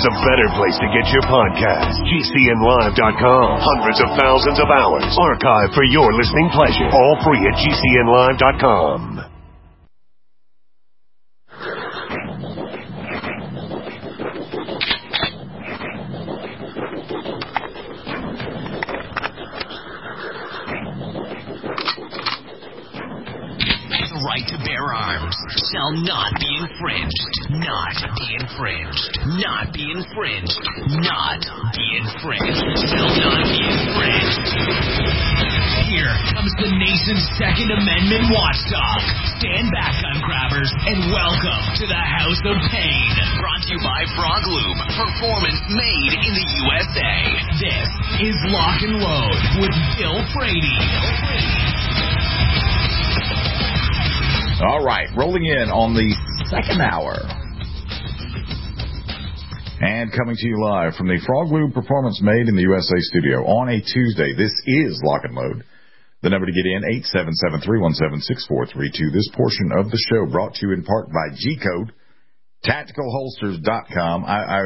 there's a better place to get your podcast. GCNlive.com. Hundreds of thousands of hours archived for your listening pleasure. All free at GCNlive.com. Right to bear arms shall not be infringed. Not be infringed. Not be infringed. Not be infringed. Shall not be infringed. Here comes the nation's Second Amendment watchdog. Stand back, gun grabbers, and welcome to the House of Pain. Brought to you by Frog Lube. Performance made in the USA. This is Lock and Load with Bill Frady. All right, rolling in on the second hour. And coming to you live from the Frog Lube Performance Made in the USA studio on a Tuesday. This is Lock and Load. The number to get in, 877-317-6432. This portion of the show brought to you in part by G-Code, TacticalHolsters.com.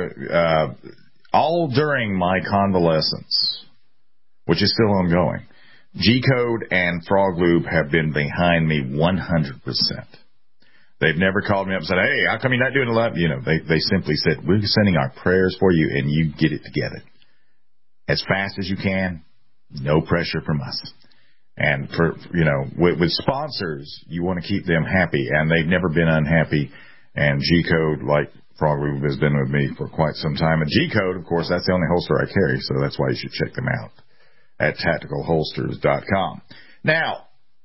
All during my convalescence, which is still ongoing, G-Code and Frog Lube have been behind me 100%. They've never called me up and said, hey, how come you're not doing a lot? You know, they simply said, we're sending our prayers for you and you get it together. As fast as you can, no pressure from us. And for, you know, with sponsors, you want to keep them happy, and they've never been unhappy. And G-Code, like Frog Lube, has been with me for quite some time. And G-Code, of course, that's the only holster I carry, so that's why you should check them out at TacticalHolsters.com. Now,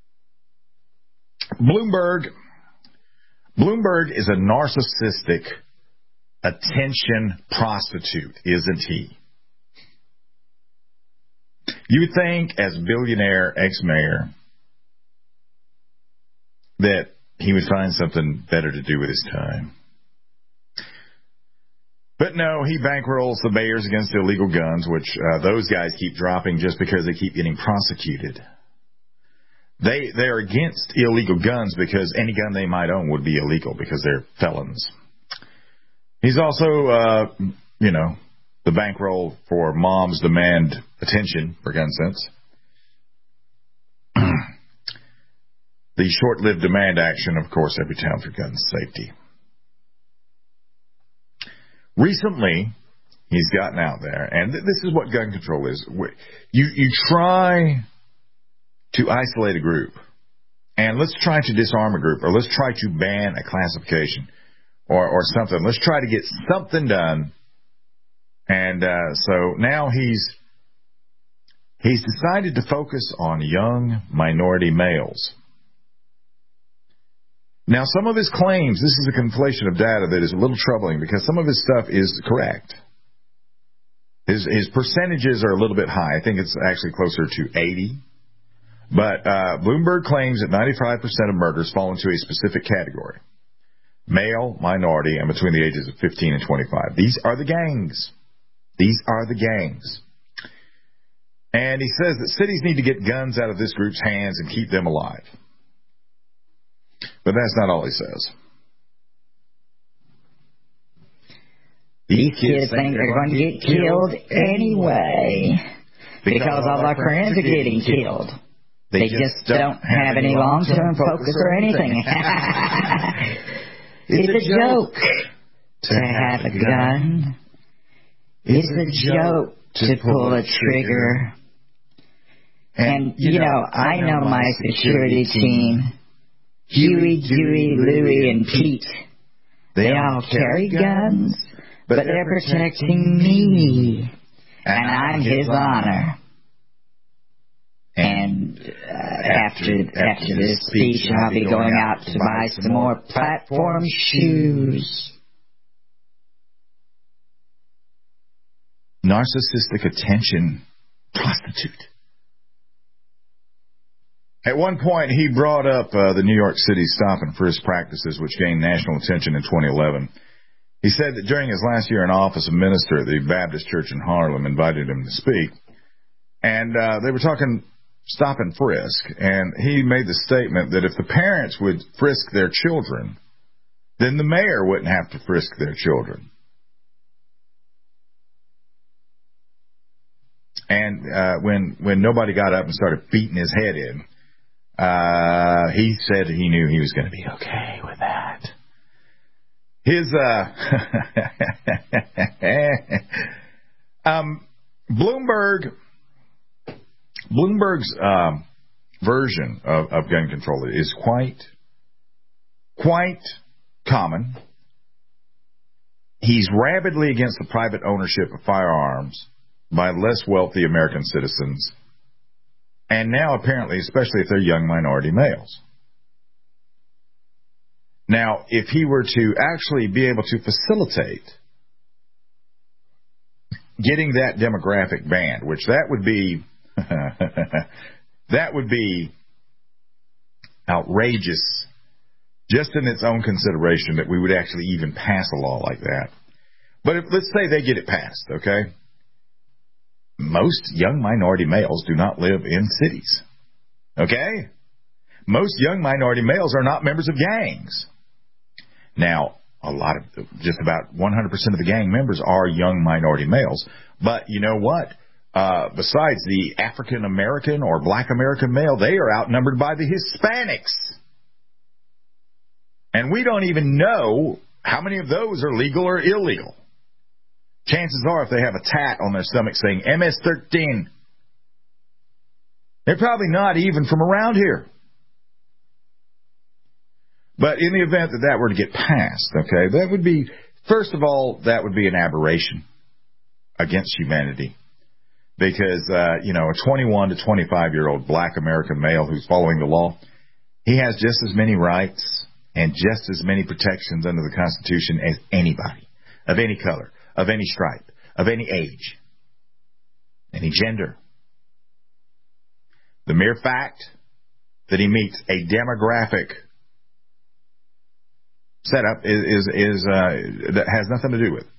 Bloomberg is a narcissistic attention prostitute, isn't he? You would think, as billionaire ex-mayor, that he would find something better to do with his time. But no, he bankrolls the mayors against illegal guns, which those guys keep dropping just because they keep getting prosecuted. They're against illegal guns because any gun they might own would be illegal because they're felons. He's also, the bankroll for moms demand attention for gun sense. The short-lived demand action, of course, every town for gun safety. Recently, he's gotten out there, and this is what gun control is. You try to isolate a group, and let's try to disarm a group, or let's try to ban a classification, or something. Let's try to get something done. And so now he's decided to focus on young minority males. Now, some of his claims, this is a conflation of data that is a little troubling because some of his stuff is correct. His percentages are a little bit high. I think it's actually closer to 80. But Bloomberg claims that 95% of murders fall into a specific category. Male, minority, and between the ages of 15 and 25. These are the gangs. These are the gangs. And he says that cities need to get guns out of this group's hands and keep them alive. But that's not all he says. These kids think they're going to get killed anyway because all our friends are getting killed. They just don't have any long-term focus or anything. It's a joke to have a gun. It's a joke to pull a trigger. And, I know my security team. Huey, Dewey, Louie, and Pete. They all carry guns, but they're protecting me. And I'm his honor. And after this speech, I'll be going out to buy some more platform shoes. Narcissistic attention prostitute. At one point, he brought up the New York City stop and frisk practices, which gained national attention in 2011. He said that during his last year in office, a minister at the Baptist Church in Harlem invited him to speak. And they were talking stop and frisk. And he made the statement that if the parents would frisk their children, then the mayor wouldn't have to frisk their children. And when nobody got up and started beating his head in, he said he knew he was going to be okay with that. His Bloomberg's version of gun control is quite common. He's rabidly against the private ownership of firearms by less wealthy American citizens, and now apparently, especially if they're young minority males. Now, if he were to actually be able to facilitate getting that demographic banned, which that would be that would be outrageous just in its own consideration that we would actually even pass a law like that. But let's say they get it passed, okay? Most young minority males do not live in cities, okay? Most young minority males are not members of gangs. Now, just about 100% of the gang members are young minority males. But you know what? Besides the African American or Black American male, they are outnumbered by the Hispanics. And we don't even know how many of those are legal or illegal. Chances are, if they have a tat on their stomach saying MS-13, they're probably not even from around here. But in the event that were to get passed, okay, that would be, first of all, that would be an aberration against humanity. Because, a 21 to 25-year-old Black American male who's following the law, he has just as many rights and just as many protections under the Constitution as anybody, of any color, of any stripe, of any age, any gender. The mere fact that he meets a demographic setup that has nothing to do with it.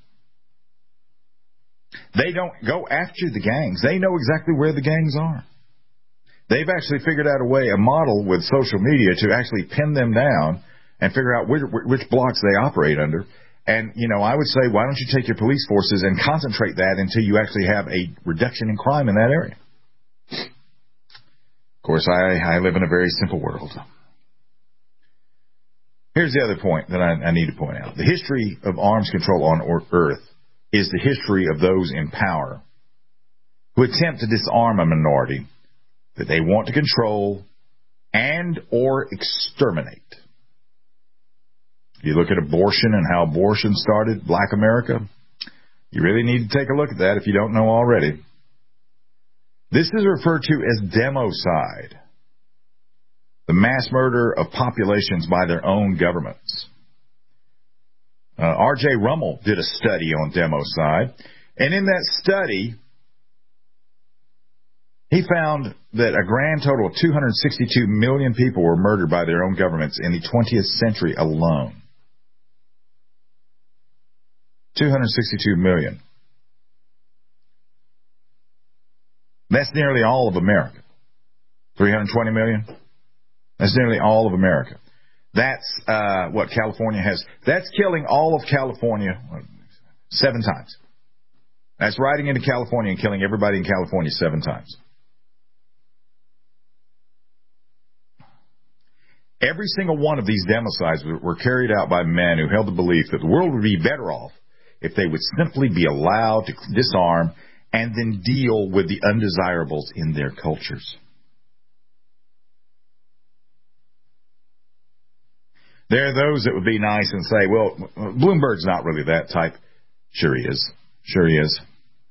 They don't go after the gangs. They know exactly where the gangs are. They've actually figured out a model with social media to actually pin them down and figure out which blocks they operate under. And, I would say, why don't you take your police forces and concentrate that until you actually have a reduction in crime in that area? Of course, I live in a very simple world. Here's the other point that I need to point out. The history of arms control on Earth is the history of those in power who attempt to disarm a minority that they want to control and or exterminate. If you look at abortion and how abortion started, Black America, you really need to take a look at that if you don't know already. This is referred to as democide, the mass murder of populations by their own governments. R.J. Rummel did a study on democide, and in that study, he found that a grand total of 262 million people were murdered by their own governments in the 20th century alone. 262 million. That's nearly all of America. 320 million? That's nearly all of America. That's what California has. That's killing all of California 7 times. That's riding into California and killing everybody in California 7 times. Every single one of these democides were carried out by men who held the belief that the world would be better off if they would simply be allowed to disarm and then deal with the undesirables in their cultures. There are those that would be nice and say, well, Bloomberg's not really that type. Sure he is. Sure he is.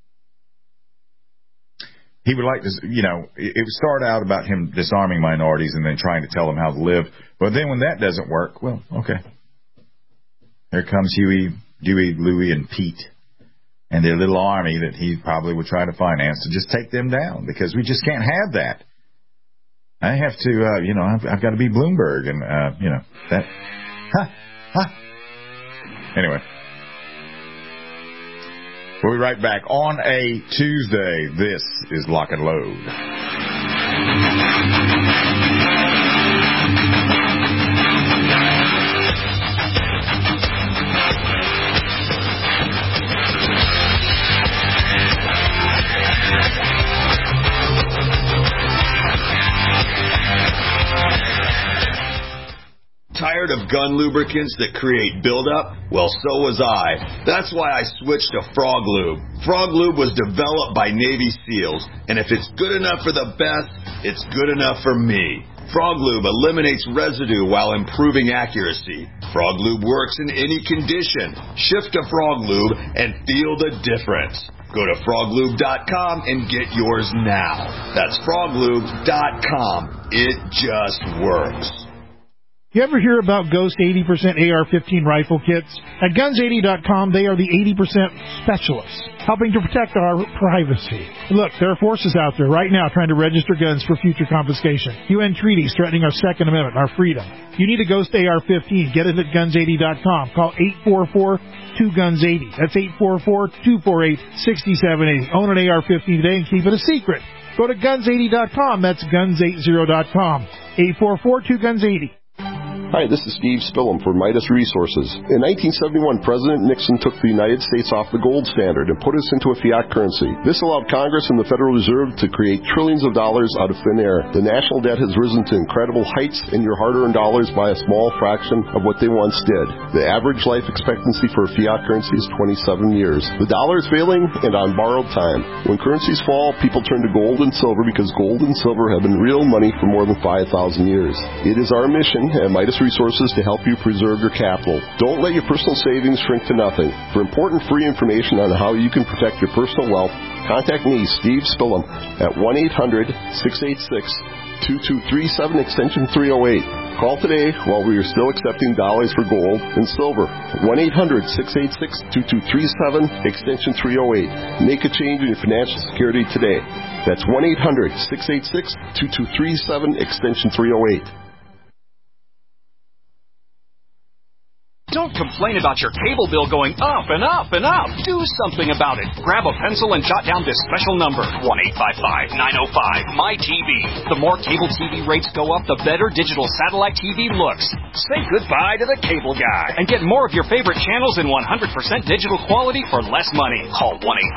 He would like to, it would start out about him disarming minorities and then trying to tell them how to live. But then when that doesn't work, well, okay. Here comes Huey, Dewey, Louie, and Pete and their little army that he probably would try to finance to just take them down, because we just can't have that. I have to, I've got to be Bloomberg and, that. Anyway. We'll be right back on a Tuesday. This is Lock and Load. tired of gun lubricants that create buildup? Well, so was I. That's why I switched to Frog Lube. Frog Lube was developed by Navy SEALs, and if it's good enough for the best, it's good enough for me. Frog Lube eliminates residue while improving accuracy. Frog Lube works in any condition. Shift to Frog Lube and feel the difference. Go to froglube.com and get yours now. That's froglube.com. It just works. You ever hear about Ghost 80% AR-15 rifle kits? At Guns80.com, they are the 80% specialists, helping to protect our privacy. Look, there are forces out there right now trying to register guns for future confiscation. UN treaties threatening our Second Amendment, our freedom. You need a Ghost AR-15. Get it at Guns80.com. Call 844-2GUNS80. That's 844-248-6780. Own an AR-15 today and keep it a secret. Go to Guns80.com. That's Guns80.com. 844-2GUNS80. Hi, this is Steve Spillum for Midas Resources. In 1971, President Nixon took the United States off the gold standard and put us into a fiat currency. This allowed Congress and the Federal Reserve to create trillions of dollars out of thin air. The national debt has risen to incredible heights, and your hard-earned dollars by a small fraction of what they once did. The average life expectancy for a fiat currency is 27 years. The dollar is failing and on borrowed time. When currencies fall, people turn to gold and silver because gold and silver have been real money for more than 5,000 years. It is our mission at Midas Resources to help you preserve your capital. Don't let your personal savings shrink to nothing. For important free information on how you can protect your personal wealth, contact me, Steve Spillum, at 1-800-686-2237, extension 308. Call today while we are still accepting dollars for gold and silver. 1-800-686-2237, extension 308. Make a change in your financial security today. That's 1-800-686-2237, extension 308. Don't complain about your cable bill going up and up and up. Do something about it. Grab a pencil and jot down this special number, 1-855-905-MY-TV. The more cable TV rates go up, the better digital satellite TV looks. Say goodbye to the cable guy and get more of your favorite channels in 100% digital quality for less money. Call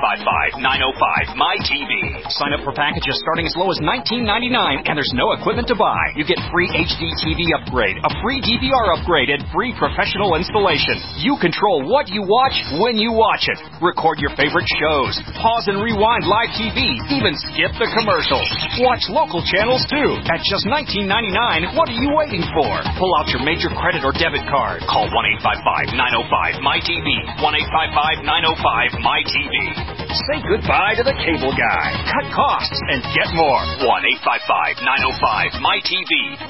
1-855-905-MY-TV. Sign up for packages starting as low as $19.99, and there's no equipment to buy. You get free HD TV upgrade, a free DVR upgrade, and free professional installation. You control what you watch when you watch it. Record your favorite shows. Pause and rewind live TV. Even skip the commercials. Watch local channels too. At just $19.99, what are you waiting for? Pull out your major credit or debit card. Call 1-855-905-MY-TV. 1-855-905-MY-TV. Say goodbye to the cable guy. Cut costs and get more. 1-855-905-MY-TV.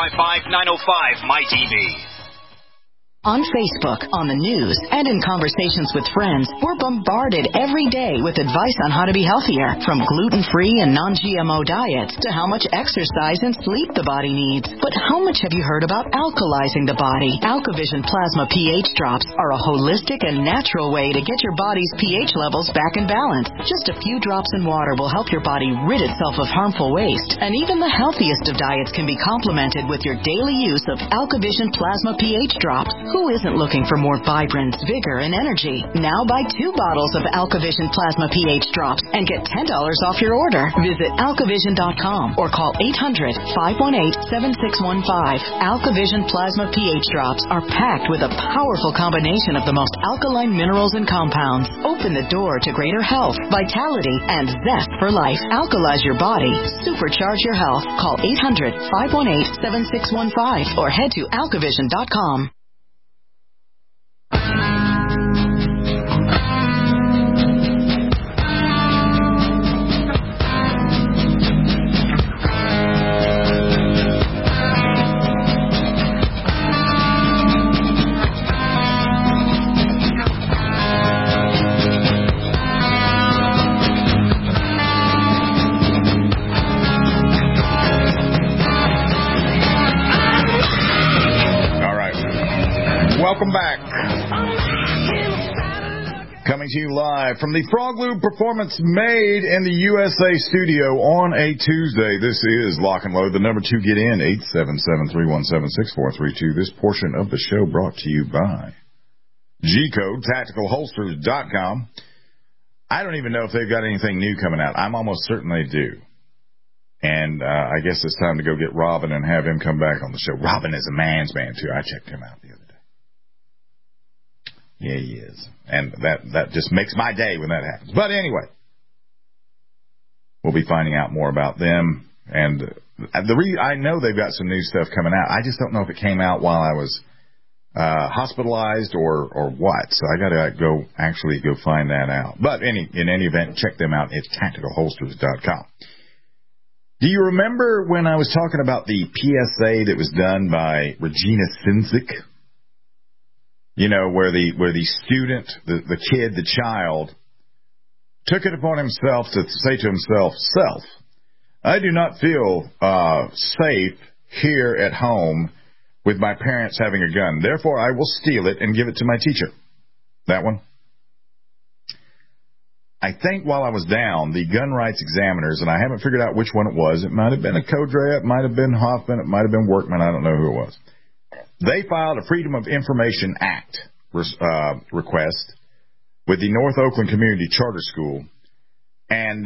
1-855-905-MY-TV. On Facebook, on the news, and in conversations with friends, we're bombarded every day with advice on how to be healthier, from gluten-free and non-GMO diets to how much exercise and sleep the body needs. But how much have you heard about alkalizing the body? AlkaVision Plasma pH drops are a holistic and natural way to get your body's pH levels back in balance. Just a few drops in water will help your body rid itself of harmful waste. And even the healthiest of diets can be complemented with your daily use of AlkaVision Plasma pH drops. Who isn't looking for more vibrance, vigor, and energy? Now buy 2 bottles of AlkaVision Plasma pH drops and get $10 off your order. Visit AlkaVision.com or call 800-518-7615. AlkaVision Plasma pH drops are packed with a powerful combination of the most alkaline minerals and compounds. Open the door to greater health, vitality, and zest for life. Alkalize your body. Supercharge your health. Call 800-518-7615 or head to AlkaVision.com. Welcome back. Coming to you live from the Frog Lube Performance Made in the USA studio on a Tuesday. This is Lock and Load. The number to get in, 877-317-6432. This portion of the show brought to you by G-Code, TacticalHolsters.com. I don't even know if they've got anything new coming out. I'm almost certain they do. And I guess it's time to go get Robin and have him come back on the show. Robin is a man's man, too. I checked him out the other day. Yeah, he is. And that just makes my day when that happens. But anyway, we'll be finding out more about them. And I know they've got some new stuff coming out. I just don't know if it came out while I was hospitalized or what. So I got to go find that out. But in any event, check them out at tacticalholsters.com. Do you remember when I was talking about the PSA that was done by Regina Sinzik? You know, where the student, the kid, the child, took it upon himself to say to himself, "Self, I do not feel safe here at home with my parents having a gun. Therefore, I will steal it and give it to my teacher." That one? I think while I was down, the gun rights examiners, and I haven't figured out which one it was. It might have been a Codrea, it might have been Hoffman, it might have been Workman. I don't know who it was. They filed a Freedom of Information Act request with the North Oakland Community Charter School, and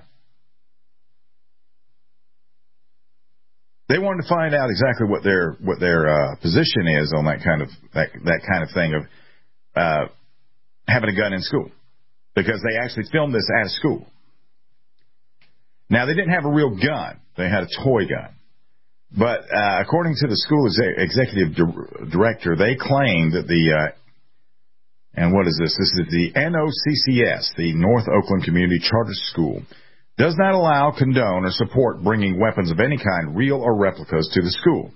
they wanted to find out exactly what their position is on that kind of thing of having a gun in school, because they actually filmed this at a school. Now, they didn't have a real gun. They had a toy gun. But according to the school executive director, they claim that and what is this? This is the NOCCS, the North Oakland Community Charter School, does not allow, condone, or support bringing weapons of any kind, real or replicas, to the school.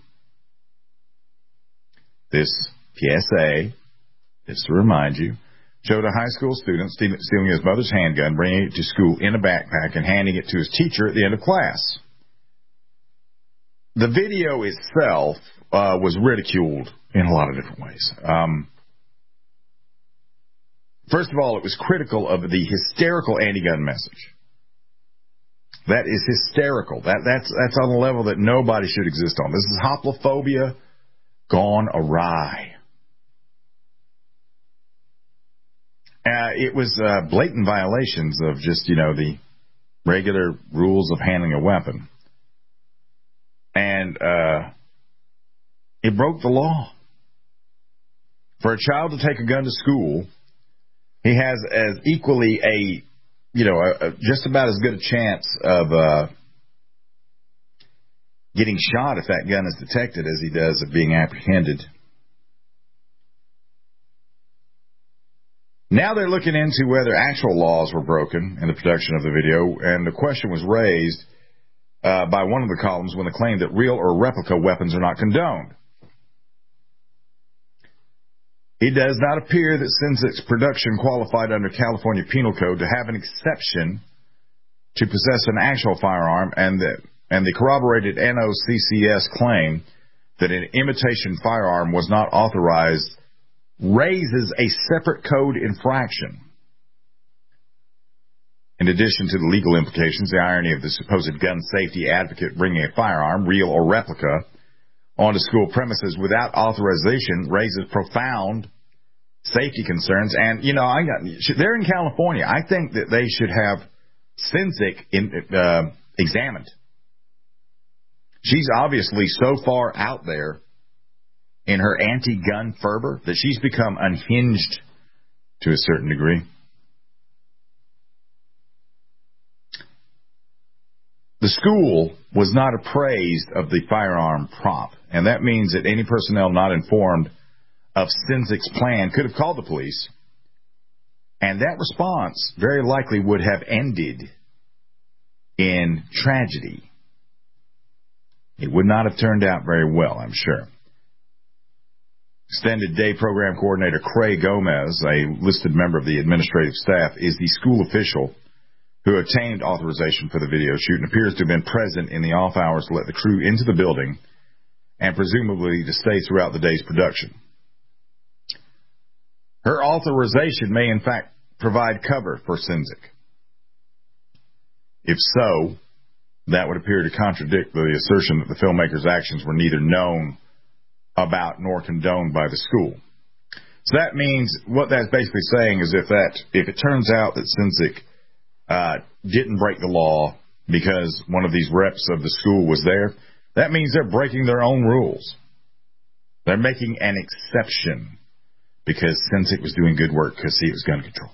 This PSA, just to remind you, showed a high school student stealing his mother's handgun, bringing it to school in a backpack, and handing it to his teacher at the end of class. The video itself was ridiculed in a lot of different ways. First of all, it was critical of the hysterical anti-gun message. That is hysterical. That's on a level that nobody should exist on. This is hoplophobia gone awry. It was blatant violations of just, the regular rules of handling a weapon. And it broke the law. For a child to take a gun to school, he has as equally just about as good a chance of getting shot if that gun is detected as he does of being apprehended. Now they're looking into whether actual laws were broken in the production of the video, and the question was raised by one of the columns when they claimed that real or replica weapons are not condoned. It does not appear that Sinzic's production qualified under California Penal Code to have an exception to possess an actual firearm, and the corroborated NOCCS claim that an imitation firearm was not authorized raises a separate code infraction. In addition to the legal implications, the irony of the supposed gun safety advocate bringing a firearm, real or replica, onto school premises without authorization raises profound safety concerns. And, they're in California. I think that they should have Sinzik examined. She's obviously so far out there in her anti-gun fervor that she's become unhinged to a certain degree. The school was not appraised of the firearm prop, and that means that any personnel not informed of Sinzic's plan could have called the police, and that response very likely would have ended in tragedy. It would not have turned out very well, I'm sure. Extended Day Program Coordinator Craig Gomez, a listed member of the administrative staff, is the school official who obtained authorization for the video shoot and appears to have been present in the off hours to let the crew into the building and presumably to stay throughout the day's production. Her authorization may in fact provide cover for Sinzik. If so, that would appear to contradict the assertion that the filmmaker's actions were neither known about nor condoned by the school. So that means what that's basically saying is if it turns out that Sinzik didn't break the law, because one of these reps of the school was there, that means they're breaking their own rules. They're making an exception because Sensik was doing good work because it was gun control.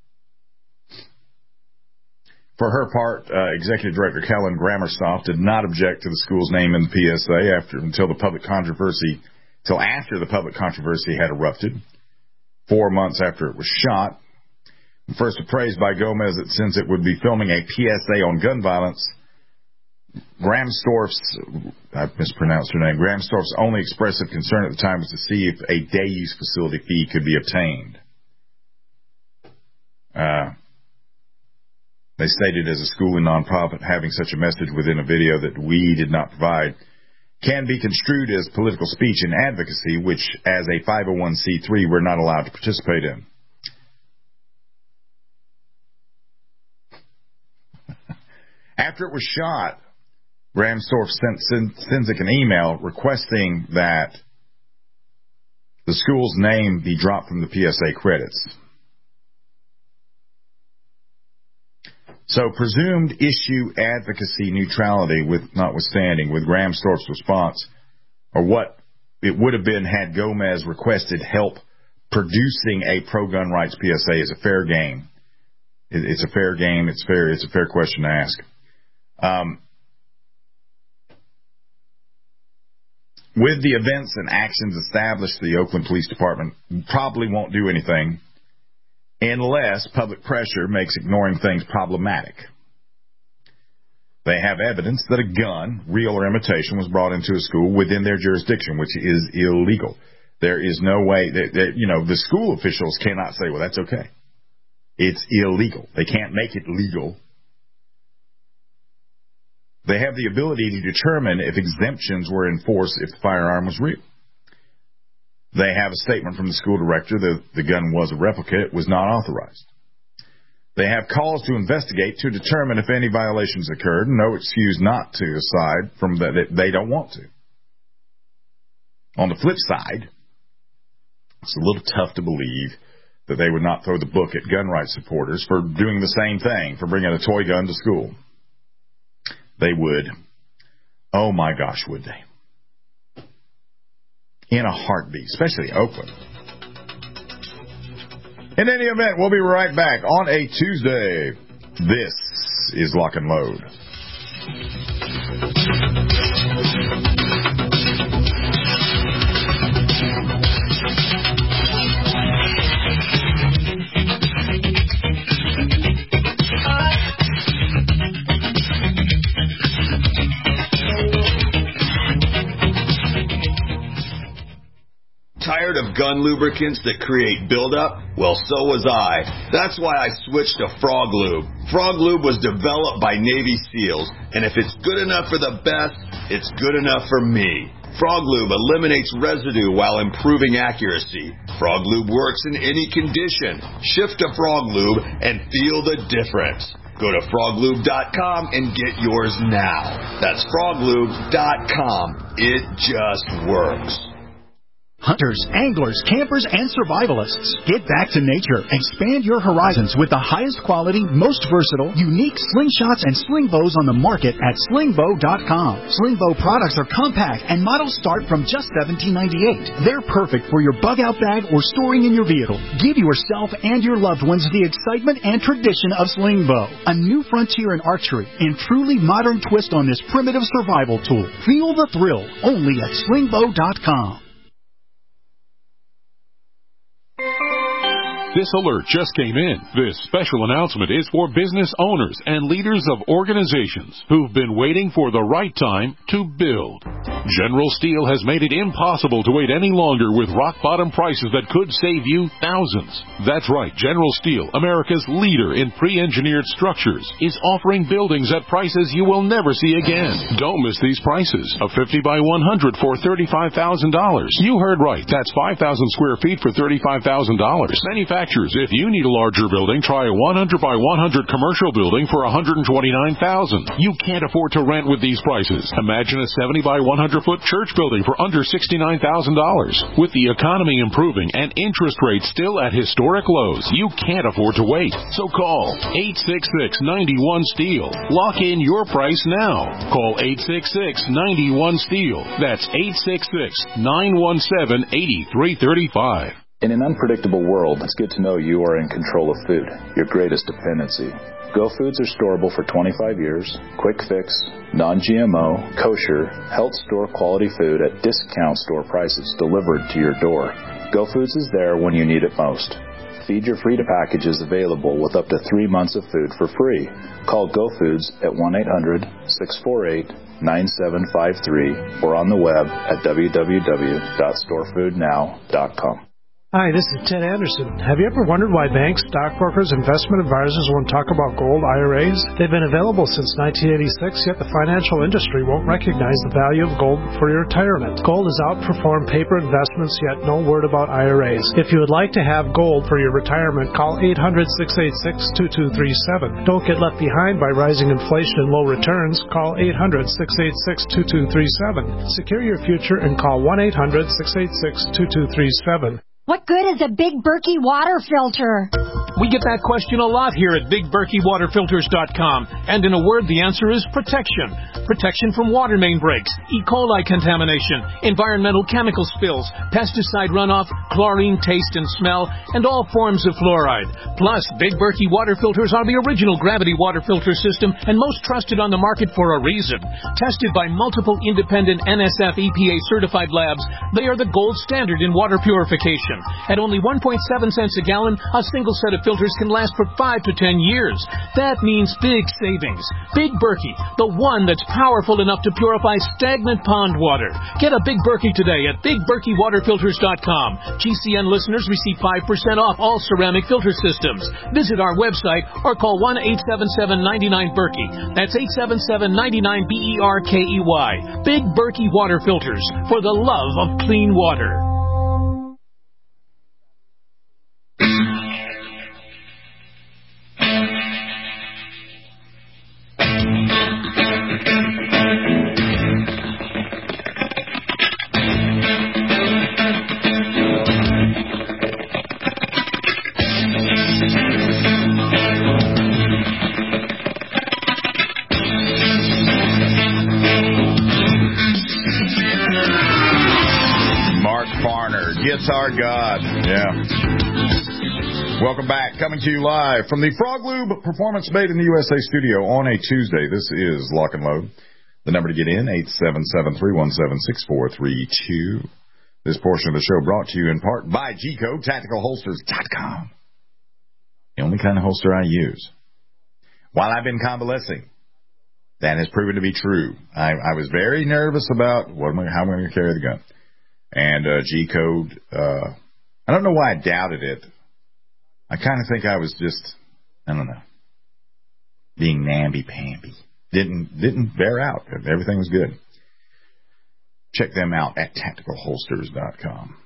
For her part, Executive Director Kellen Grammerstoff did not object to the school's name in the PSA until after the public controversy had erupted, 4 months after it was shot. First appraised by Gomez that since it would be filming a PSA on gun violence, Gramstorff's, I mispronounced her name, Gramstorff's only expressive concern at the time was to see if a day-use facility fee could be obtained. They stated as a school and nonprofit, having such a message within a video that we did not provide can be construed as political speech and advocacy, which as a 501c3 we're not allowed to participate in. After it was shot, Gramstorff sent Sensik an email requesting that the school's name be dropped from the PSA credits. So presumed issue advocacy neutrality notwithstanding, with Gramstorff's response, or what it would have been had Gomez requested help producing a pro-gun rights PSA, is a fair game. It's a fair game. It's a fair question to ask. With the events and actions established, the Oakland Police Department probably won't do anything unless public pressure makes ignoring things problematic. They have evidence that a gun, real or imitation, was brought into a school within their jurisdiction, which is illegal. There is no way that the school officials cannot say, well, that's okay. It's illegal. They can't make it legal. They have the ability to determine if exemptions were in force if the firearm was real. They have a statement from the school director that the gun was a replica. It was not authorized. They have calls to investigate to determine if any violations occurred. No excuse not to, aside from that they don't want to. On the flip side, it's a little tough to believe that they would not throw the book at gun rights supporters for doing the same thing, for bringing a toy gun to school. They would. Oh my gosh, would they? In a heartbeat, especially Oakland. In any event, we'll be right back on a Tuesday. This is Lock and Load. Tired of gun lubricants that create buildup? Well, so was I. That's why I switched to Frog Lube. Frog Lube was developed by Navy SEALs, and if it's good enough for the best, it's good enough for me. Frog Lube eliminates residue while improving accuracy. Frog Lube works in any condition. Shift to Frog Lube and feel the difference. Go to froglube.com and get yours now. That's froglube.com. It just works. Hunters, anglers, campers, and survivalists, get back to nature. Expand your horizons with the highest quality, most versatile, unique slingshots and sling bows on the market at slingbow.com. Slingbow products are compact and models start from just $17.98. They're perfect for your bug-out bag or storing in your vehicle. Give yourself and your loved ones the excitement and tradition of Slingbow, a new frontier in archery and truly modern twist on this primitive survival tool. Feel the thrill only at slingbow.com. This alert just came in. This special announcement is for business owners and leaders of organizations who've been waiting for the right time to build. General Steel has made it impossible to wait any longer with rock-bottom prices that could save you thousands. That's right, General Steel, America's leader in pre-engineered structures, is offering buildings at prices you will never see again. Don't miss these prices. A 50 by 100 for $35,000. You heard right. That's 5,000 square feet for $35,000. Manufactured manufacturers. If you need a larger building, try a 100 by 100 commercial building for $129,000. You can't afford to rent with these prices. Imagine a 70 by 100 foot church building for under $69,000. With the economy improving and interest rates still at historic lows, you can't afford to wait. So call 866-91-STEEL. Lock in your price now. Call 866-91-STEEL. That's 866-917-8335. In an unpredictable world, it's good to know you are in control of food, your greatest dependency. Go Foods are storable for 25 years, quick fix, non-GMO, kosher, health store quality food at discount store prices delivered to your door. Go Foods is there when you need it most. Feed Your Free to Package is available with up to 3 months of food for free. Call Go Foods at 1-800-648-9753 or on the web at www.storefoodnow.com. Hi, this is Ted Anderson. Have you ever wondered why banks, stockbrokers, investment advisors won't talk about gold IRAs? They've been available since 1986, yet the financial industry won't recognize the value of gold for your retirement. Gold has outperformed paper investments, yet no word about IRAs. If you would like to have gold for your retirement, call 800-686-2237. Don't get left behind by rising inflation and low returns. Call 800-686-2237. Secure your future and call 1-800-686-2237. What good is a Big Berkey water filter? We get that question a lot here at BigBerkeyWaterFilters.com. And in a word, the answer is protection. Protection from water main breaks, E. coli contamination, environmental chemical spills, pesticide runoff, chlorine taste and smell, and all forms of fluoride. Plus, Big Berkey water filters are the original gravity water filter system and most trusted on the market for a reason. Tested by multiple independent NSF EPA certified labs, they are the gold standard in water purification. At only 1.7 cents a gallon, a single set of filters can last for 5 to 10 years. That means big savings. Big Berkey, the one that's powerful enough to purify stagnant pond water. Get a Big Berkey today at BigBerkeyWaterFilters.com. GCN listeners receive 5% off all ceramic filter systems. Visit our website or call 1-877-99-BERKEY. That's 877-99-BERKEY. Big Berkey Water Filters, for the love of clean water. Our God. Yeah. Welcome back. Coming to you live from the Frog Lube Performance Made in the USA studio on a Tuesday. This is Lock and Load. The number to get in, 877-317-6432. This portion of the show brought to you in part by G-Code, TacticalHolsters.com. The only kind of holster I use. While I've been convalescing, that has proven to be true. I was very nervous about how am I going to carry the gun. And G-Code, I don't know why I doubted it. I kind of think I was just, I don't know, being namby-pamby. Didn't bear out. Everything was good. Check them out at TacticalHolsters.com.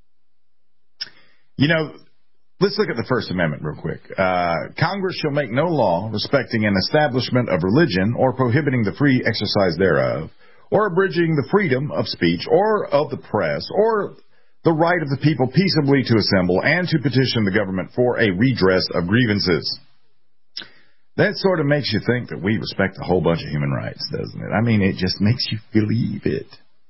You know, let's look at the First Amendment real quick. Congress shall make no law respecting an establishment of religion or prohibiting the free exercise thereof, or abridging the freedom of speech or of the press, or the right of the people peaceably to assemble and to petition the government for a redress of grievances. That sort of makes you think that we respect a whole bunch of human rights, doesn't it? I mean, it just makes you believe it.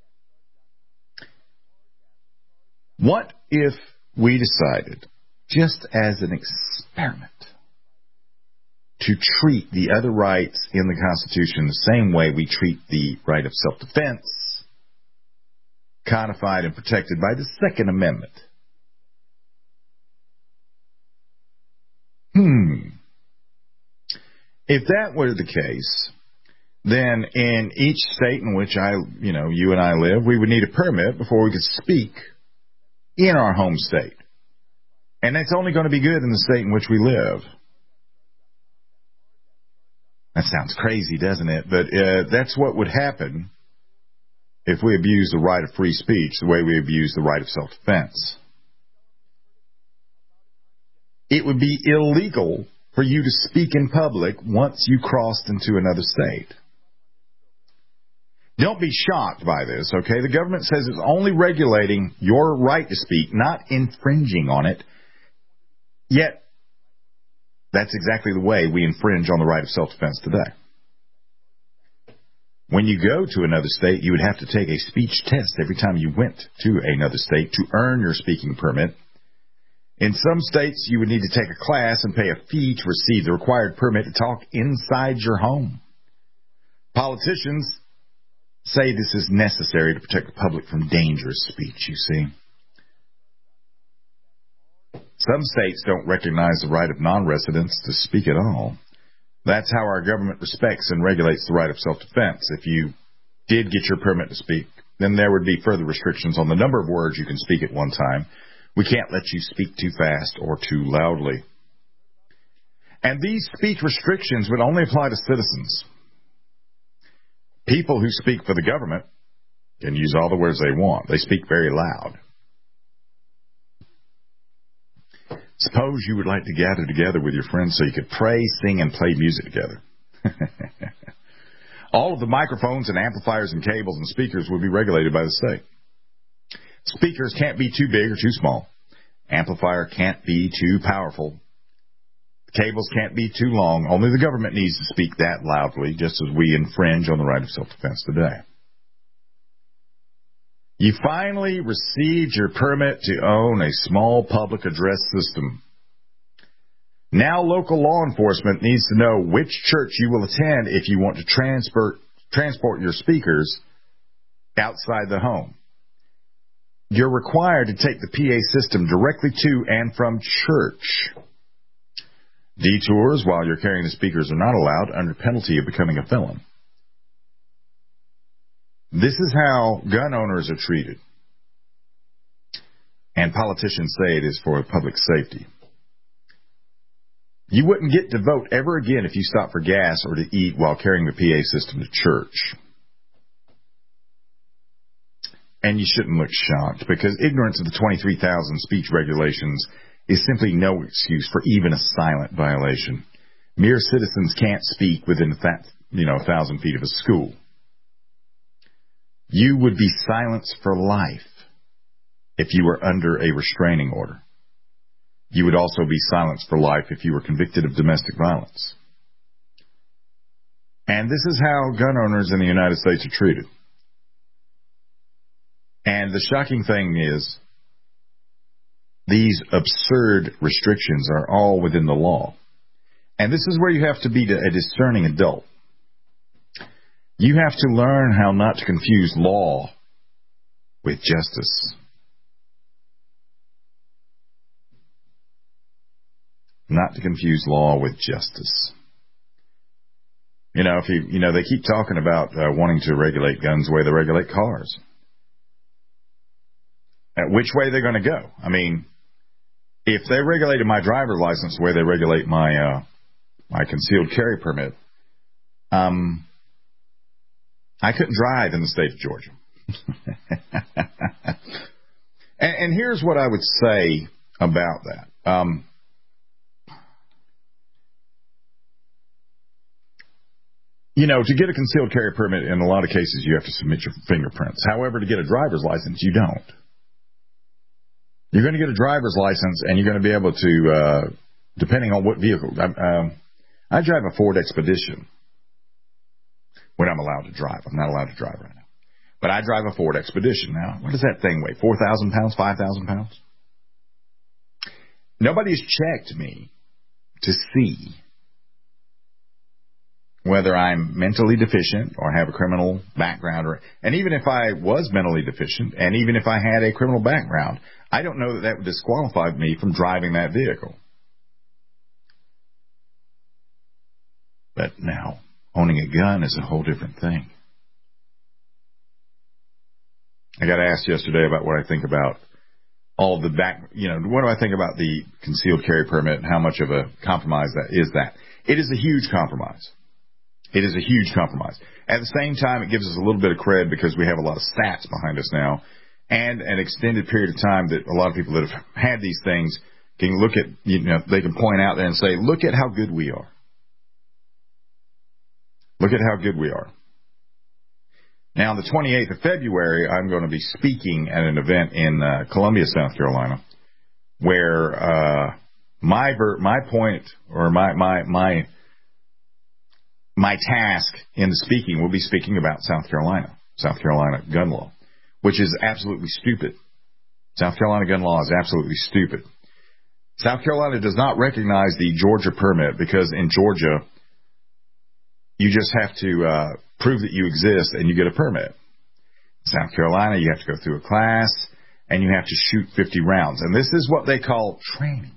What if we decided, just as an experiment, to treat the other rights in the Constitution the same way we treat the right of self-defense, codified and protected by the Second Amendment? If that were the case, then in each state in which you and I live, we would need a permit before we could speak in our home state. And that's only going to be good in the state in which we live. That sounds crazy, doesn't it? But that's what would happen if we abuse the right of free speech the way we abuse the right of self-defense. it would be illegal for you to speak in public once you crossed into another state. Don't be shocked by this, okay? The government says it's only regulating your right to speak, not infringing on it. Yet, that's exactly the way we infringe on the right of self-defense today. When you go to another state, you would have to take a speech test every time you went to another state to earn your speaking permit. In some states, you would need to take a class and pay a fee to receive the required permit to talk inside your home. Politicians say this is necessary to protect the public from dangerous speech, you see. Some states don't recognize the right of non-residents to speak at all. That's how our government respects and regulates the right of self-defense. If you did get your permit to speak, then there would be further restrictions on the number of words you can speak at one time. We can't let you speak too fast or too loudly. And these speech restrictions would only apply to citizens. People who speak for the government can use all the words they want. They speak very loud. Suppose you would like to gather together with your friends so you could pray, sing, and play music together. All of the microphones and amplifiers and cables and speakers would be regulated by the state. Speakers can't be too big or too small. Amplifier can't be too powerful. Cables can't be too long. Only the government needs to speak that loudly, just as we infringe on the right of self-defense today. You finally received your permit to own a small public address system. Now local law enforcement needs to know which church you will attend if you want to transport your speakers outside the home. You're required to take the PA system directly to and from church. Detours while you're carrying the speakers are not allowed under penalty of becoming a felon. This is how gun owners are treated. And politicians say it is for public safety. You wouldn't get to vote ever again if you stopped for gas or to eat while carrying the PA system to church. And you shouldn't look shocked, because ignorance of the 23,000 speech regulations is simply no excuse for even a silent violation. Mere citizens can't speak within 1,000 feet of a school. You would be silenced for life if you were under a restraining order. You would also be silenced for life if you were convicted of domestic violence. And this is how gun owners in the United States are treated. And the shocking thing is, these absurd restrictions are all within the law. And this is where you have to be a discerning adult. You have to learn how not to confuse law with justice. Not to confuse law with justice. They keep talking about wanting to regulate guns the way they regulate cars. Which way they're going to go? I mean, if they regulated my driver's license the way they regulate my concealed carry permit, I couldn't drive in the state of Georgia. and here's what I would say about that. To get a concealed carry permit, in a lot of cases, you have to submit your fingerprints. However, to get a driver's license, you don't. You're going to get a driver's license, and you're going to be able to, depending on what vehicle. I drive a Ford Expedition when I'm allowed to drive. I'm not allowed to drive right now. But I drive a Ford Expedition now. What does that thing weigh? 4,000 pounds? 5,000 pounds? Nobody's checked me to see whether I'm mentally deficient or have a criminal background. And even if I was mentally deficient, and even if I had a criminal background, I don't know that would disqualify me from driving that vehicle. But now, owning a gun is a whole different thing. I got asked yesterday about what I think about all of the what do I think about the concealed carry permit and how much of a compromise that is that. It is a huge compromise. It is a huge compromise. At the same time, it gives us a little bit of cred because we have a lot of stats behind us now and an extended period of time that a lot of people that have had these things can look at, they can point out there and say, look at how good we are. Look at how good we are. Now, on the 28th of February, I'm going to be speaking at an event in Columbia, South Carolina, where my point or my task in the speaking will be speaking about South Carolina gun law, which is absolutely stupid. South Carolina gun law is absolutely stupid. South Carolina does not recognize the Georgia permit because in Georgia, you just have to prove that you exist and you get a permit. South Carolina, you have to go through a class and you have to shoot 50 rounds. And this is what they call training.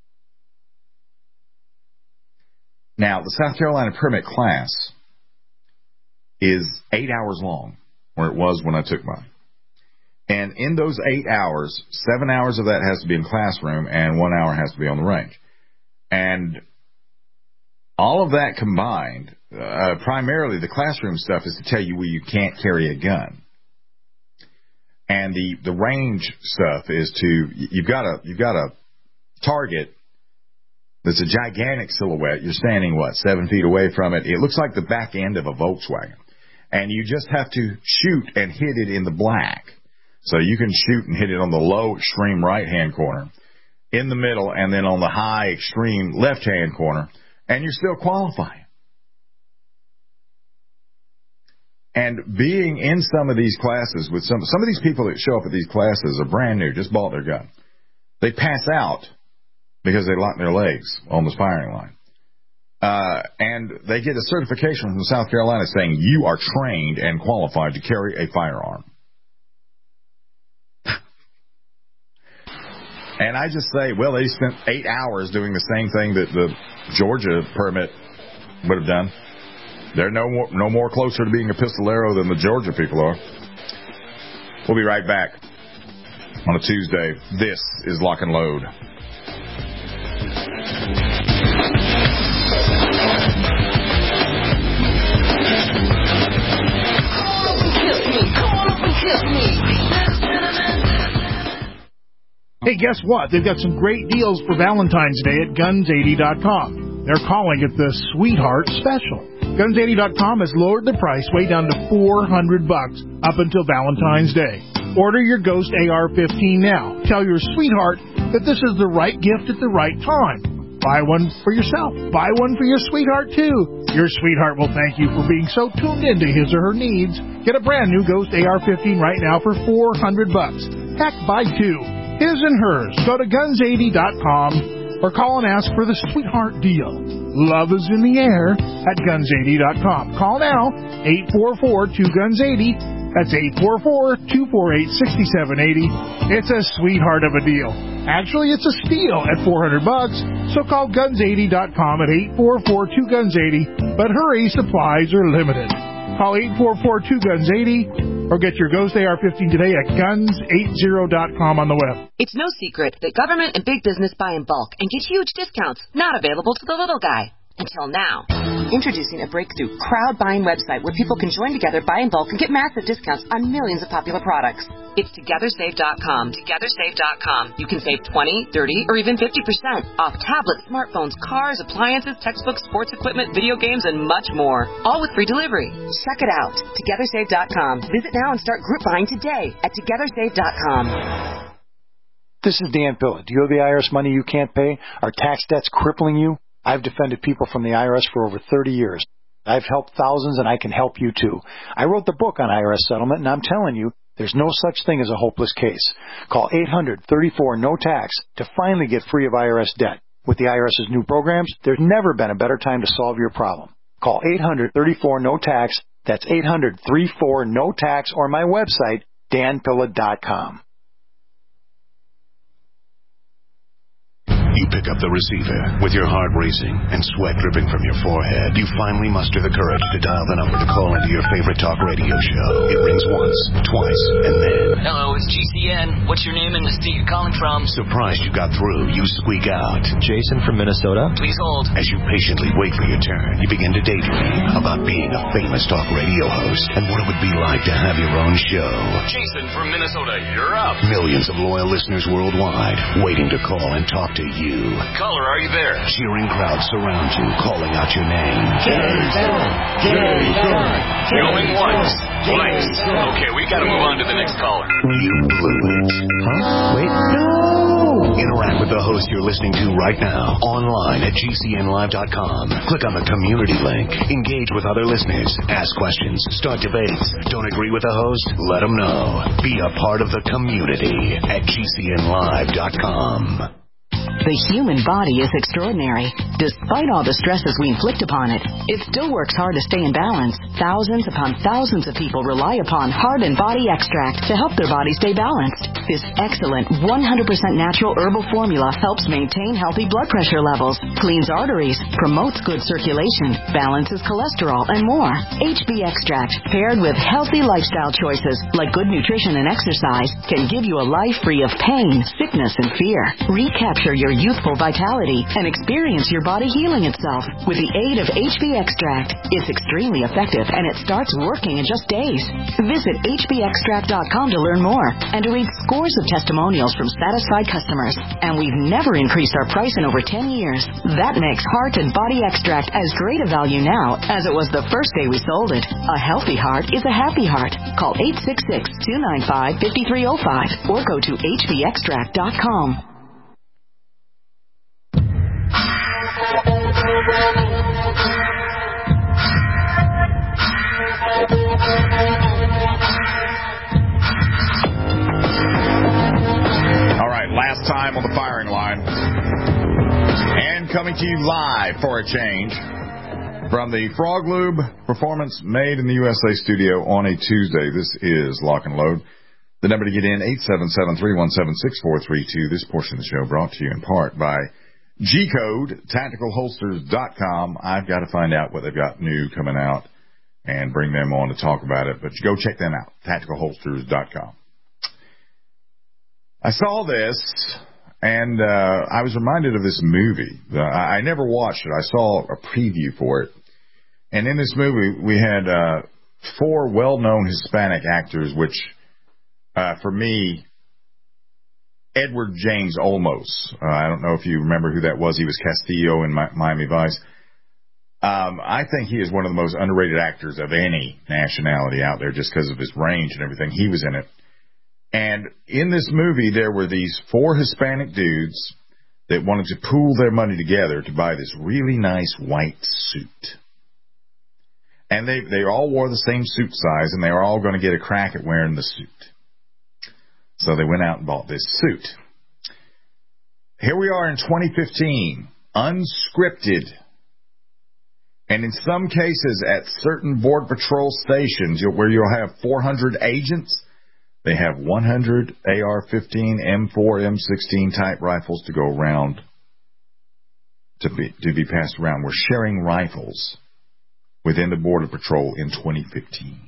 Now, the South Carolina permit class is 8 hours long, or it was when I took mine. And in those 8 hours, 7 hours of that has to be in classroom and 1 hour has to be on the range. And all of that combined, primarily the classroom stuff is to tell you where you can't carry a gun. And the range stuff is you've got a target that's a gigantic silhouette. You're standing, 7 feet away from it. It looks like the back end of a Volkswagen. And you just have to shoot and hit it in the black. So you can shoot and hit it on the low extreme right-hand corner, in the middle, and then on the high extreme left-hand corner, and you're still qualifying. And being in some of these classes with some of these people that show up at these classes are brand new, just bought their gun. They pass out because they lock their legs on the firing line. And they get a certification from South Carolina saying you are trained and qualified to carry a firearm. And I just say, well, they spent 8 hours doing the same thing that the Georgia permit would have done. They're no more closer to being a pistolero than the Georgia people are. We'll be right back on a Tuesday. This is Lock and Load. Hey, guess what? They've got some great deals for Valentine's Day at Guns80.com. They're calling it the Sweetheart Special. Guns80.com has lowered the price way down to $400 up until Valentine's Day. Order your Ghost AR-15 now. Tell your sweetheart that this is the right gift at the right time. Buy one for yourself. Buy one for your sweetheart, too. Your sweetheart will thank you for being so tuned into his or her needs. Get a brand new Ghost AR-15 right now for $400. Heck, buy two. His and hers. Go to Guns80.com or call and ask for the Sweetheart Deal. Love is in the air at Guns80.com. Call now, 844-2GUNS80. That's 844-248-6780. It's a sweetheart of a deal. Actually, it's a steal at $400. So call Guns80.com at 844-2GUNS80. But hurry, supplies are limited. Call 844-2GUNS80 or get your Ghost AR-15 today at Guns80.com on the web. It's no secret that government and big business buy in bulk and get huge discounts not available to the little guy. Until now. Introducing a breakthrough crowd buying website where people can join together, buy in bulk, and get massive discounts on millions of popular products. It's TogetherSave.com. TogetherSave.com. You can save 20, 30, or even 50% off tablets, smartphones, cars, appliances, textbooks, sports equipment, video games, and much more. All with free delivery. Check it out. TogetherSave.com. Visit now and start group buying today at TogetherSave.com. This is Dan Pilla. Do you owe the IRS money you can't pay? Are tax debts crippling you? I've defended people from the IRS for over 30 years. I've helped thousands, and I can help you, too. I wrote the book on IRS settlement, and I'm telling you, there's no such thing as a hopeless case. Call 800-34-NO-TAX to finally get free of IRS debt. With the IRS's new programs, there's never been a better time to solve your problem. Call 800-34-NO-TAX. That's 800-34-NO-TAX, or my website, danpilla.com. You pick up the receiver. With your heart racing and sweat dripping from your forehead, you finally muster the courage to dial the number to call into your favorite talk radio show. It rings once, twice, and then... Hello, it's GCN. What's your name and the state you're calling from? Surprised you got through, you squeak out. Jason from Minnesota. Please hold. As you patiently wait for your turn, you begin to daydream about being a famous talk radio host and what it would be like to have your own show. Jason from Minnesota, you're up. Millions of loyal listeners worldwide waiting to call and talk to you. Caller, are you there? Cheering crowds surround you, calling out your name. Jason! Jason! Going once, twice. Okay, we gotta move on to the next caller. You blew it. Huh? Wait, no! Interact with the host you're listening to right now, online at GCNlive.com. Click on the community link. Engage with other listeners. Ask questions. Start debates. Don't agree with the host? Let them know. Be a part of the community at GCNlive.com. The human body is extraordinary. Despite all the stresses we inflict upon it, it still works hard to stay in balance. Thousands upon thousands of people rely upon Heart and Body Extract to help their body stay balanced. This excellent 100% natural herbal formula helps maintain healthy blood pressure levels, cleans arteries, promotes good circulation, balances cholesterol, and more. HB Extract, paired with healthy lifestyle choices like good nutrition and exercise, can give you a life free of pain, sickness, and fear. Recapture your youthful vitality and experience your body healing itself with the aid of HB Extract. It's extremely effective and it starts working in just days. Visit hbextract.com to learn more and to read scores of testimonials from satisfied customers. And we've never increased our price in over 10 years. That makes Heart and Body Extract as great a value now as it was the first day we sold it. A healthy heart is a happy heart. Call 866-295-5305 or go to hbextract.com. All right, last time on the firing line. And coming to you live for a change from the Frog Lube Performance Made in the USA studio on a Tuesday. This is Lock and Load. The number to get in, 877-317-6432. This portion of the show brought to you in part by G-Code, TacticalHolsters.com. I've got to find out what they've got new coming out and bring them on to talk about it. But go check them out, TacticalHolsters.com. I saw this, and I was reminded of this movie. I never watched it. I saw a preview for it. And in this movie, we had 4 well-known Hispanic actors, which, for me, Edward James Olmos. I don't know if you remember who that was. He was Castillo in Miami Vice. I think he is one of the most underrated actors of any nationality out there just because of his range and everything. He was in it. And in this movie, there were these 4 Hispanic dudes that wanted to pool their money together to buy this really nice white suit. And they all wore the same suit size, and they were all going to get a crack at wearing the suit. So they went out and bought this suit. Here we are in 2015, unscripted. And in some cases, at certain Border Patrol stations where you'll have 400 agents, they have 100 AR-15, M4, M16 type rifles to go around, to be passed around. We're sharing rifles within the Border Patrol in 2015.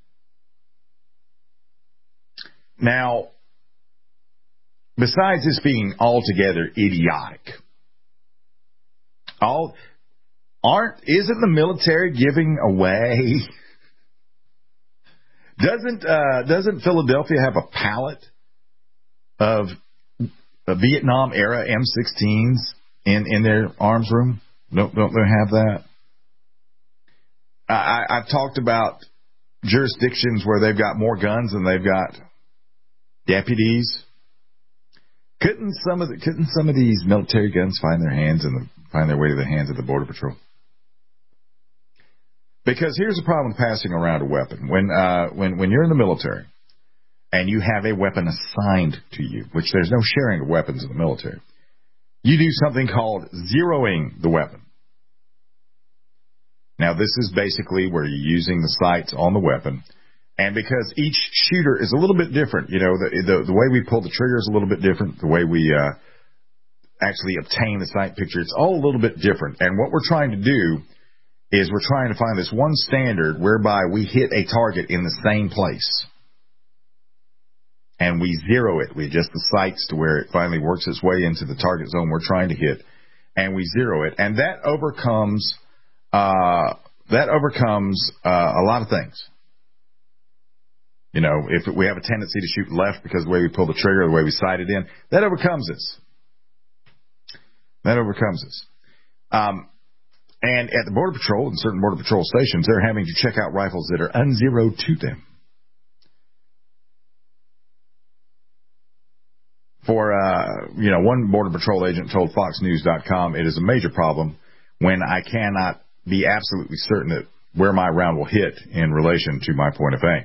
Now, besides this being altogether idiotic, isn't the military giving away? Doesn't Philadelphia have a pallet of Vietnam era M16s in their arms room? Don't they have that? I've talked about jurisdictions where they've got more guns than they've got deputies. Couldn't some of these military guns find their way to the hands of the Border Patrol? Because here's the problem with passing around a weapon. When you're in the military and you have a weapon assigned to you, which there's no sharing of weapons in the military, you do something called zeroing the weapon. Now, this is basically where you're using the sights on the weapon. And because each shooter is a little bit different, the way we pull the trigger is a little bit different. The way we actually obtain the sight picture. It's all a little bit different. And what we're trying to do is we're trying to find this one standard whereby we hit a target in the same place. And we zero it. We adjust the sights to where it finally works its way into the target zone we're trying to hit. And we zero it. And that overcomes a lot of things. You know, if we have a tendency to shoot left because of the way we pull the trigger, the way we sight it in, that overcomes us. And at the Border Patrol and certain Border Patrol stations, they're having to check out rifles that are unzeroed to them. For, one Border Patrol agent told FoxNews.com, it is a major problem when I cannot be absolutely certain that where my round will hit in relation to my point of aim.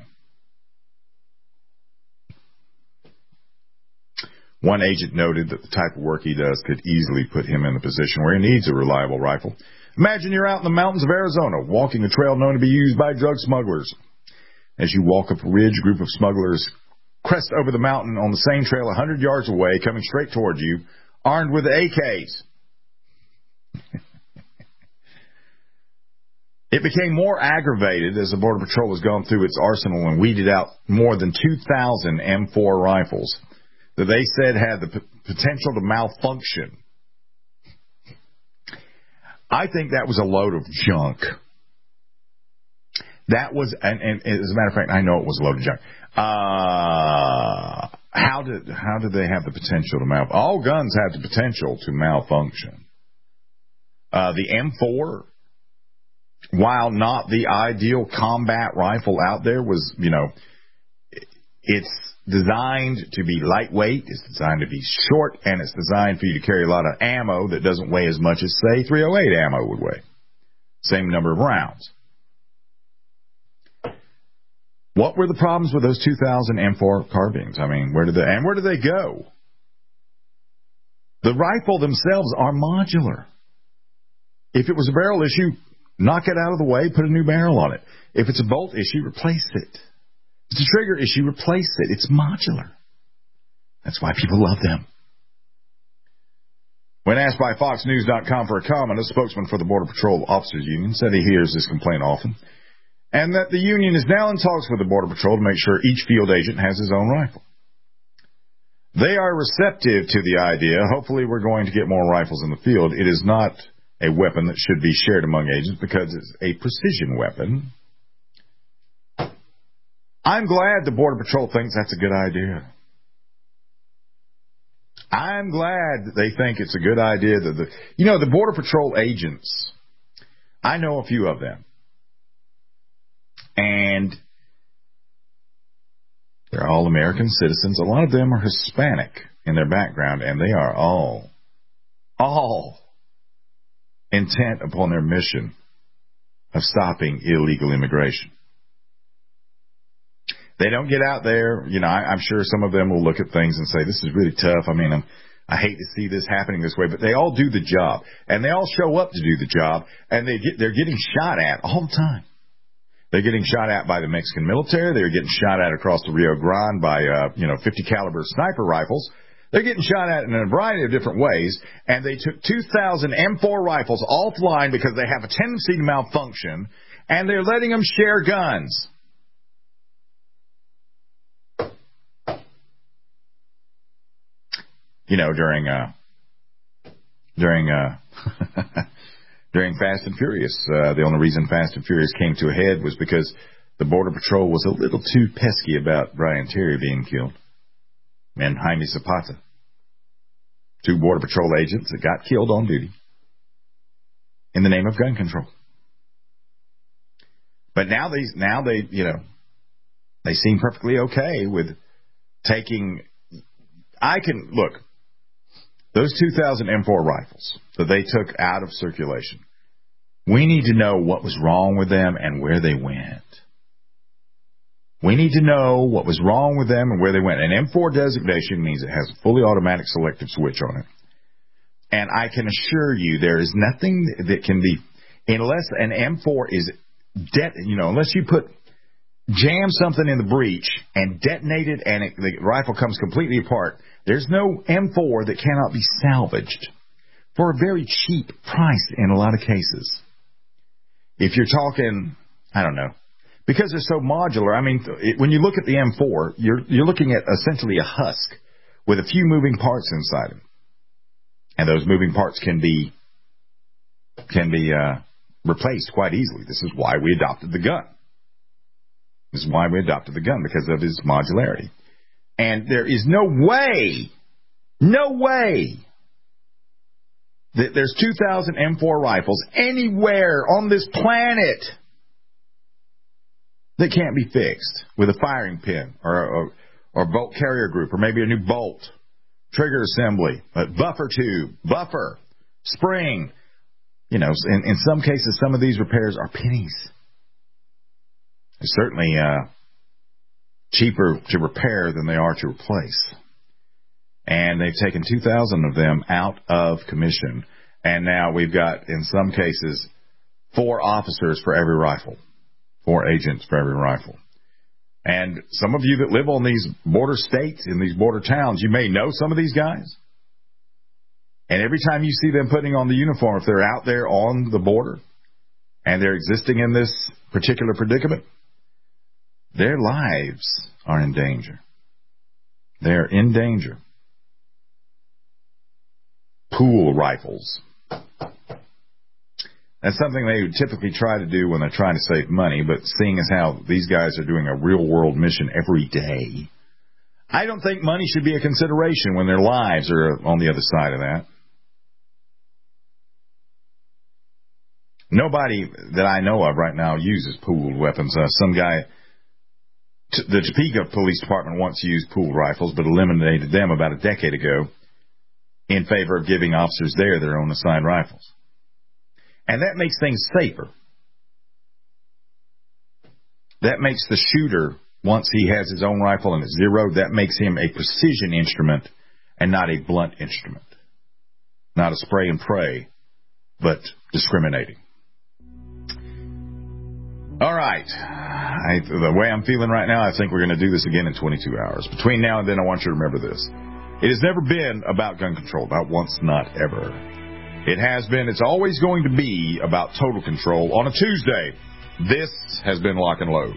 One agent noted that the type of work he does could easily put him in the position where he needs a reliable rifle. Imagine you're out in the mountains of Arizona, walking a trail known to be used by drug smugglers. As you walk up a ridge, a group of smugglers crest over the mountain on the same trail 100 yards away, coming straight towards you, armed with AKs. It became more aggravated as the Border Patrol has gone through its arsenal and weeded out more than 2,000 M4 rifles that they said had the potential to malfunction. I think that was a load of junk. That was, and as a matter of fact, I know it was a load of junk. How did they have the potential to malfunction? All guns have the potential to malfunction. The M4, while not the ideal combat rifle out there, was, it's designed to be lightweight, it's designed to be short, and it's designed for you to carry a lot of ammo that doesn't weigh as much as, say, .308 ammo would weigh. Same number of rounds. What were the problems with those 2,000 M4 carbines? I mean, where did they go? The rifle themselves are modular. If it was a barrel issue, knock it out of the way, put a new barrel on it. If it's a bolt issue, replace it. If it's a trigger issue, replace it. It's modular. That's why people love them. When asked by FoxNews.com for a comment, a spokesman for the Border Patrol Officers Union said he hears this complaint often, and that the union is now in talks with the Border Patrol to make sure each field agent has his own rifle. They are receptive to the idea. Hopefully we're going to get more rifles in the field. It is not a weapon that should be shared among agents because it's a precision weapon. I'm glad the Border Patrol thinks that's a good idea. I'm glad that they think it's a good idea that the Border Patrol agents, I know a few of them. And they're all American citizens. A lot of them are Hispanic in their background, and they are all intent upon their mission of stopping illegal immigration. They don't get out there. I'm sure some of them will look at things and say, this is really tough. I mean, I hate to see this happening this way, but they all do the job. And they all show up to do the job, and they're getting shot at all the time. They're getting shot at by the Mexican military. They're getting shot at across the Rio Grande by, 50 caliber sniper rifles. They're getting shot at in a variety of different ways. And they took 2,000 M4 rifles offline because they have a tendency to malfunction, and they're letting them share guns. During Fast and Furious, the only reason Fast and Furious came to a head was because the Border Patrol was a little too pesky about Brian Terry being killed and Jaime Zapata, 2 Border Patrol agents that got killed on duty in the name of gun control. But now they seem perfectly okay with taking. Look. Those 2,000 M4 rifles that they took out of circulation, we need to know what was wrong with them and where they went. We need to know what was wrong with them and where they went. An M4 designation means it has a fully automatic selective switch on it. And I can assure you there is nothing that can be, unless an M4 is unless you put jam something in the breech and detonate it and the rifle comes completely apart, there's no M4 that cannot be salvaged for a very cheap price in a lot of cases. If you're talking, I don't know, because they're so modular. I mean, when you look at the M4, you're looking at essentially a husk with a few moving parts inside it. And those moving parts can be replaced quite easily. This is why we adopted the gun. This is why we adopted the gun, because of its modularity. And there is no way that there's 2,000 M4 rifles anywhere on this planet that can't be fixed with a firing pin or bolt carrier group or maybe a new bolt, trigger assembly, a buffer tube, buffer, spring. You know, in some cases, some of these repairs are pennies. They're certainly cheaper to repair than they are to replace. And they've taken 2,000 of them out of commission. And now we've got, in some cases, 4 officers for every rifle, 4 agents for every rifle. And some of you that live on these border states, in these border towns, you may know some of these guys. And every time you see them putting on the uniform, if they're out there on the border and they're existing in this particular predicament, their lives are in danger. They're in danger. Pool rifles. That's something they would typically try to do when they're trying to save money, but seeing as how these guys are doing a real-world mission every day, I don't think money should be a consideration when their lives are on the other side of that. Nobody that I know of right now uses pooled weapons. Some guy, the Topeka Police Department once used pooled rifles, but eliminated them about a decade ago in favor of giving officers there their own assigned rifles. And that makes things safer. That makes the shooter, once he has his own rifle and it's zeroed, that makes him a precision instrument and not a blunt instrument. Not a spray and pray, but discriminating. All right. The way I'm feeling right now, I think we're going to do this again in 22 hours. Between now and then, I want you to remember this. It has never been about gun control, not once, not ever. It has been, it's always going to be about total control. On a Tuesday, this has been Lock and Load.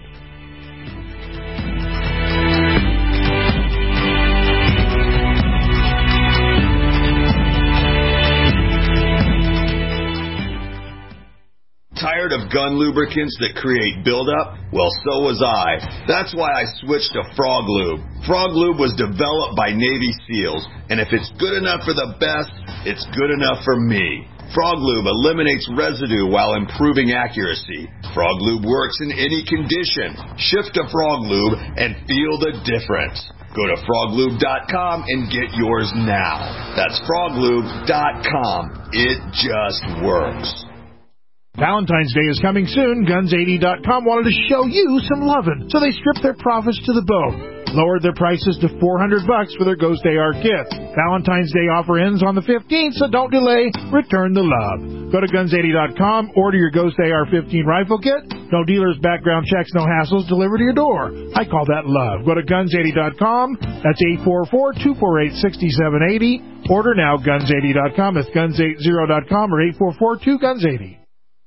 Tired of gun lubricants that create buildup? Well, so was I. That's why I switched to Frog Lube. Frog Lube was developed by Navy SEALs, and if it's good enough for the best, it's good enough for me. Frog Lube eliminates residue while improving accuracy. Frog Lube works in any condition. Shift to Frog Lube and feel the difference. Go to froglube.com and get yours now. That's froglube.com. It just works. Valentine's Day is coming soon. Guns80.com wanted to show you some lovin', so they stripped their profits to the bone. Lowered their prices to $400 for their Ghost AR kits. Valentine's Day offer ends on the 15th, so don't delay. Return the love. Go to Guns80.com, order your Ghost AR-15 rifle kit. No dealers, background checks, no hassles, delivered to your door. I call that love. Go to Guns80.com. That's 844-248-6780. Order now, Guns80.com. That's Guns80.com or 844-2-GUNS80.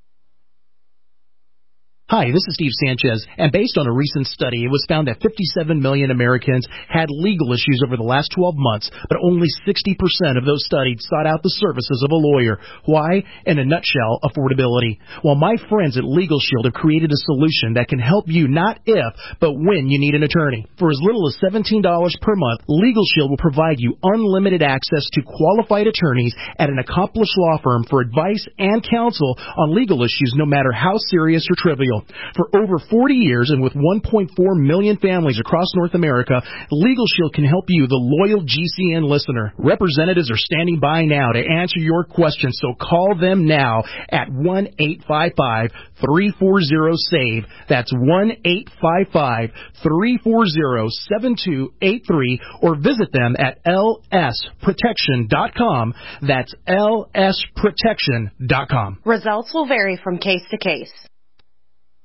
Hi, this is Steve Sanchez, and based on a recent study, it was found that 57 million Americans had legal issues over the last 12 months, but only 60% of those studied sought out the services of a lawyer. Why? In a nutshell, affordability. Well, my friends at Legal Shield have created a solution that can help you not if, but when you need an attorney. For as little as $17 per month, Legal Shield will provide you unlimited access to qualified attorneys at an accomplished law firm for advice and counsel on legal issues, no matter how serious or trivial. For over 40 years and with 1.4 million families across North America, Legal Shield can help you, the loyal GCN listener. Representatives are standing by now to answer your questions, so call them now at 1-855-340-SAVE. That's 1-855-340-7283, or visit them at lsprotection.com. That's lsprotection.com. Results will vary from case to case.